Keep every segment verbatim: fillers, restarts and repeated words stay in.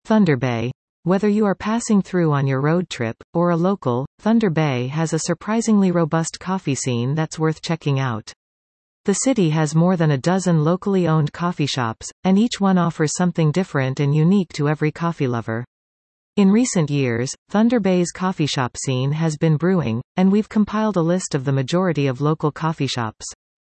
Thunder Bay. Whether you are passing through on your road trip, or a local, Thunder Bay has a surprisingly robust coffee scene that's worth checking out. The city has more than a dozen locally owned coffee shops, and each one offers something different and unique to every coffee lover. In recent years, Thunder Bay's coffee shop scene has been brewing, and we've compiled a list of the majority of local coffee shops.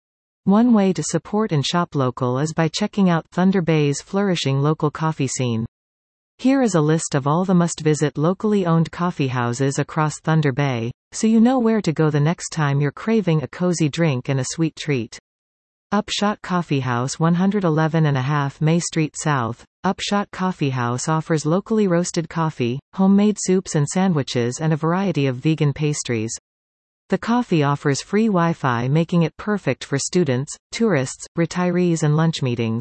One way to support and shop local is by checking out Thunder Bay's flourishing local coffee scene. Here is a list of all the must-visit locally owned coffee houses across Thunder Bay, so you know where to go the next time you're craving a cozy drink and a sweet treat. Upshot Coffee House, one eleven and a half May Street South. Upshot Coffee House offers locally roasted coffee, homemade soups and sandwiches, and a variety of vegan pastries. The coffee offers free Wi-Fi, making it perfect for students, tourists, retirees and lunch meetings.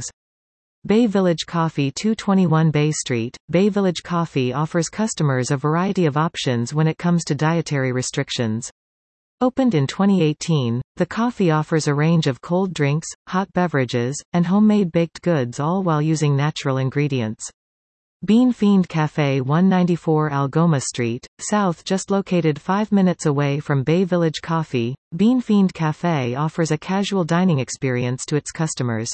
Bay Village Coffee, two twenty-one Bay Street. Bay Village Coffee offers customers a variety of options when it comes to dietary restrictions. Opened in twenty eighteen, the coffee offers a range of cold drinks, hot beverages, and homemade baked goods, all while using natural ingredients. Bean Fiend Cafe, one ninety-four Algoma Street, South. Just located five minutes away from Bay Village Coffee, Bean Fiend Cafe offers a casual dining experience to its customers.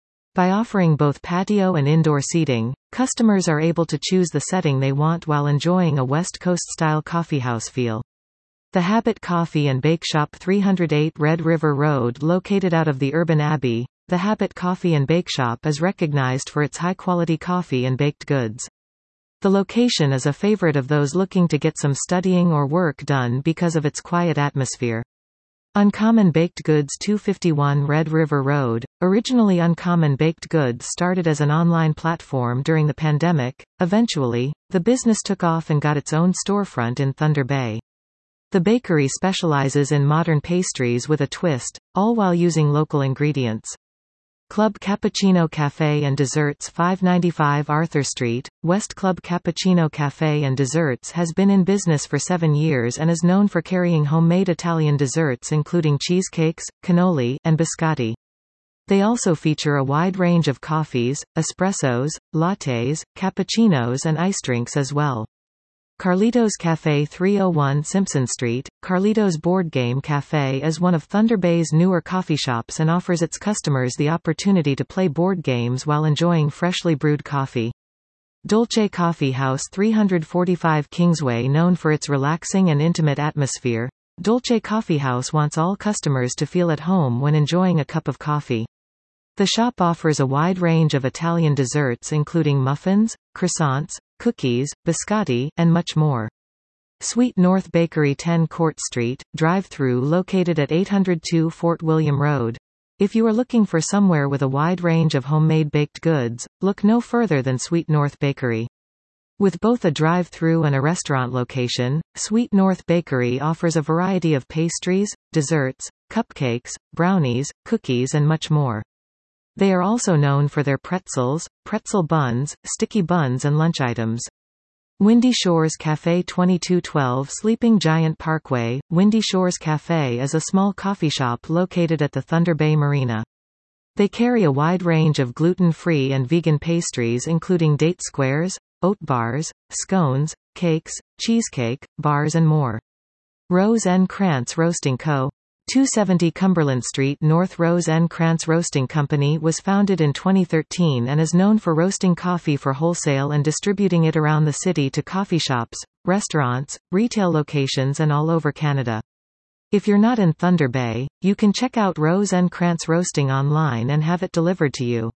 By offering both patio and indoor seating, customers are able to choose the setting they want while enjoying a West Coast-style coffeehouse feel. The Habit Coffee and Bake Shop, three oh eight Red River Road. Located out of the Urban Abbey, the Habit Coffee and Bake Shop is recognized for its high-quality coffee and baked goods. The location is a favorite of those looking to get some studying or work done because of its quiet atmosphere. Uncommon Baked Goods, two fifty-one Red River Road. Originally, Uncommon Baked Goods started as an online platform during the pandemic. Eventually, the business took off and got its own storefront in Thunder Bay. The bakery specializes in modern pastries with a twist, all while using local ingredients. Club Cappuccino Café and Desserts, five ninety-five Arthur Street, West. Club Cappuccino Café and Desserts has been in business for seven years and is known for carrying homemade Italian desserts including cheesecakes, cannoli, and biscotti. They also feature a wide range of coffees, espressos, lattes, cappuccinos and ice drinks as well. Carlitos Café, three oh one Simpson Street. Carlitos Board Game Café is one of Thunder Bay's newer coffee shops and offers its customers the opportunity to play board games while enjoying freshly brewed coffee. Dolce Coffee House, three forty-five Kingsway. Known for its relaxing and intimate atmosphere, Dolce Coffee House wants all customers to feel at home when enjoying a cup of coffee. The shop offers a wide range of Italian desserts including muffins, croissants, cookies, biscotti, and much more. Sweet North Bakery, ten Court Street, drive-through. Located at eight oh two Fort William Road. If you are looking for somewhere with a wide range of homemade baked goods, look no further than Sweet North Bakery. With both a drive-through and a restaurant location, Sweet North Bakery offers a variety of pastries, desserts, cupcakes, brownies, cookies and much more. They are also known for their pretzels, pretzel buns, sticky buns and lunch items. Windy Shores Café, twenty-two twelve Sleeping Giant Parkway. Windy Shores Café is a small coffee shop located at the Thunder Bay Marina. They carry a wide range of gluten-free and vegan pastries including date squares, oat bars, scones, cakes, cheesecake, bars and more. Rose N. Krantz Roasting Co. two seventy Cumberland Street North. Rose N. Krantz Roasting Company was founded in twenty thirteen and is known for roasting coffee for wholesale and distributing it around the city to coffee shops, restaurants, retail locations and all over Canada. If you're not in Thunder Bay, you can check out Rose N. Krantz Roasting online and have it delivered to you.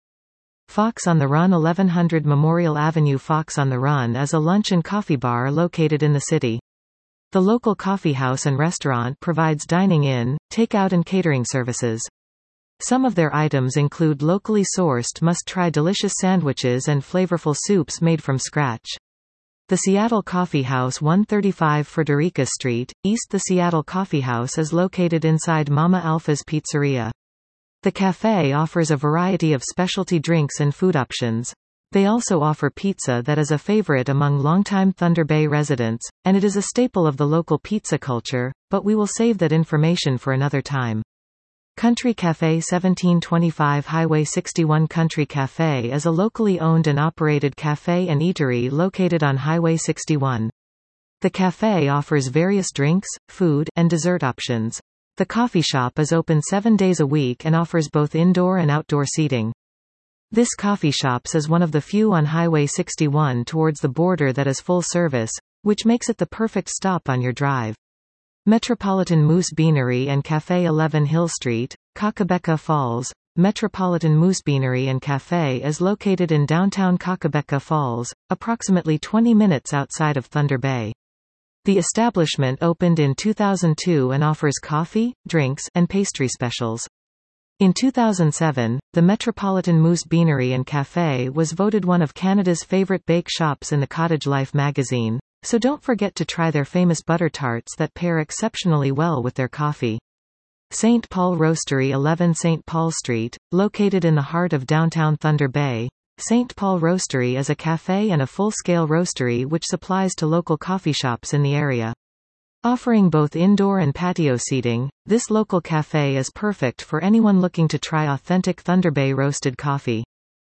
Fox on the Run, eleven hundred Memorial Avenue. Fox on the Run is a lunch and coffee bar located in the city. The local coffee house and restaurant provides dining in, takeout and catering services. Some of their items include locally sourced must-try delicious sandwiches and flavorful soups made from scratch. The Seattle Coffee House, one thirty-five Frederica Street, East. The Seattle Coffee House is located inside Mama Alpha's Pizzeria. The cafe offers a variety of specialty drinks and food options. They also offer pizza that is a favorite among longtime Thunder Bay residents, and it is a staple of the local pizza culture, but we will save that information for another time. Country Café seventeen twenty-five Highway sixty-one Country Café is a locally owned and operated café and eatery located on Highway sixty-one. The café offers various drinks, food, and dessert options. The coffee shop is open seven days a week and offers both indoor and outdoor seating. This coffee shops is one of the few on Highway sixty-one towards the border that is full service, which makes it the perfect stop on your drive. Metropolitan Moose Beanery and Café eleven Hill Street, Kakabeka Falls. Metropolitan Moose Beanery and Café is located in downtown Kakabeka Falls, approximately twenty minutes outside of Thunder Bay. The establishment opened in two thousand two and offers coffee, drinks, and pastry specials. In two thousand seven, the Metropolitan Moose Beanery and Café was voted one of Canada's favorite bake shops in the Cottage Life magazine, so don't forget to try their famous butter tarts that pair exceptionally well with their coffee. Saint Paul Roastery eleven Saint Paul Street, located in the heart of downtown Thunder Bay. Saint Paul Roastery is a café and a full-scale roastery which supplies to local coffee shops in the area. Offering both indoor and patio seating, this local café is perfect for anyone looking to try authentic Thunder Bay roasted coffee.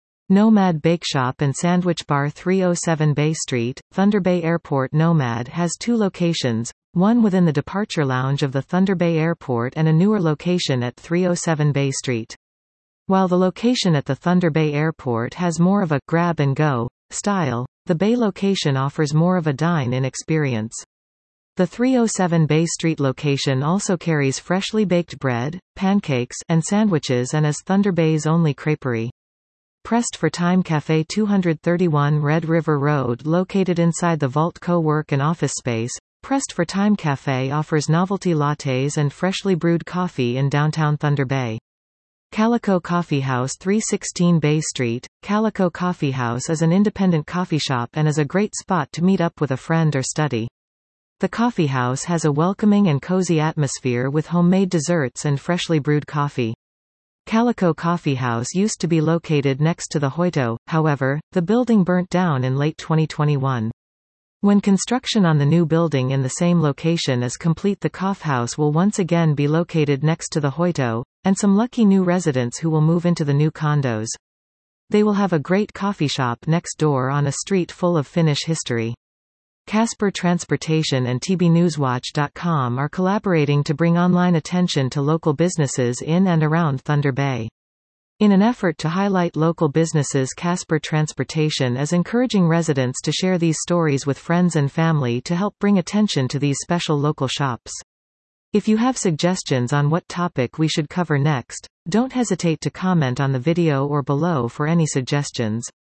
Nomad Bake Shop and Sandwich Bar three oh seven Bay Street, Thunder Bay Airport. Nomad has two locations, one within the departure lounge of the Thunder Bay Airport and a newer location at three oh seven Bay Street. While the location at the Thunder Bay Airport has more of a grab-and-go style, the Bay location offers more of a dine-in experience. The three oh seven Bay Street location also carries freshly baked bread, pancakes, and sandwiches and is Thunder Bay's only creperie. Pressed for Time Café two thirty-one Red River Road, located inside the Vault co-work and office space, Pressed for Time Café offers novelty lattes and freshly brewed coffee in downtown Thunder Bay. Calico Coffee House three sixteen Bay Street. Calico Coffee House is an independent coffee shop and is a great spot to meet up with a friend or study. The coffee house has a welcoming and cozy atmosphere with homemade desserts and freshly brewed coffee. Calico Coffee House used to be located next to the Hoyto, however, the building burnt down in late twenty twenty-one. When construction on the new building in the same location is complete, the Coff House will once again be located next to the Hoyto, and some lucky new residents who will move into the new condos. They will have a great coffee shop next door on a street full of Finnish history. Casper Transportation and T B Newswatch dot com are collaborating to bring online attention to local businesses in and around Thunder Bay. In an effort to highlight local businesses, Casper Transportation is encouraging residents to share these stories with friends and family to help bring attention to these special local shops. If you have suggestions on what topic we should cover next, don't hesitate to comment on the video or below for any suggestions.